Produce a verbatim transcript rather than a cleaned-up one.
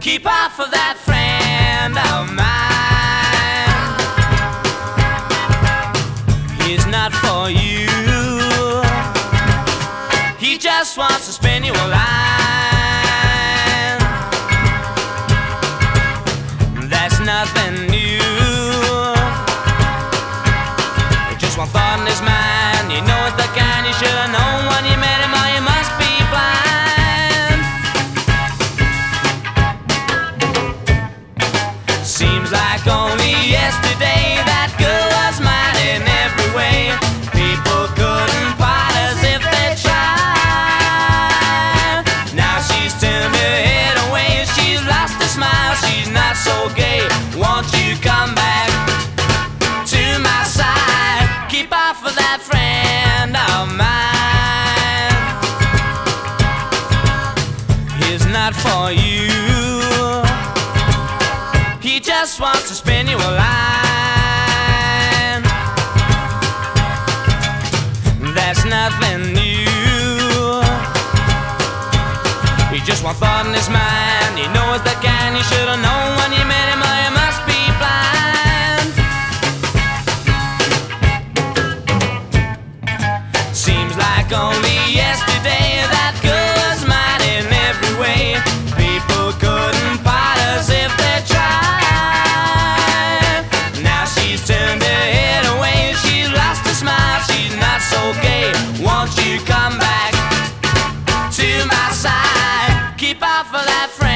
Keep off of that friend of mine. He's not for you. He just wants to spin you a line. That's nothing new. Just one thought in his mind. You know it's the kind you should have known when you met him, or you must be blind. Seems like only yesterday that girl was mine in every way. People couldn't part as if they tried. Now she's turned her head away, she's lost her smile, she's not so gay. Won't you come back to my side? Keep off of that friend of mine. He's not for you. He just wants to spin you a line. That's nothing new. He just one thought in his mind. He knows the kind you should have known when you met him, or you must be blind. Seems like only yesterday that girl was mine in every way. People couldn't part as if they tried. Now she's turned her head away, she's lost her smile, she's not so gay. Won't you come back to my side? Keep off of that friend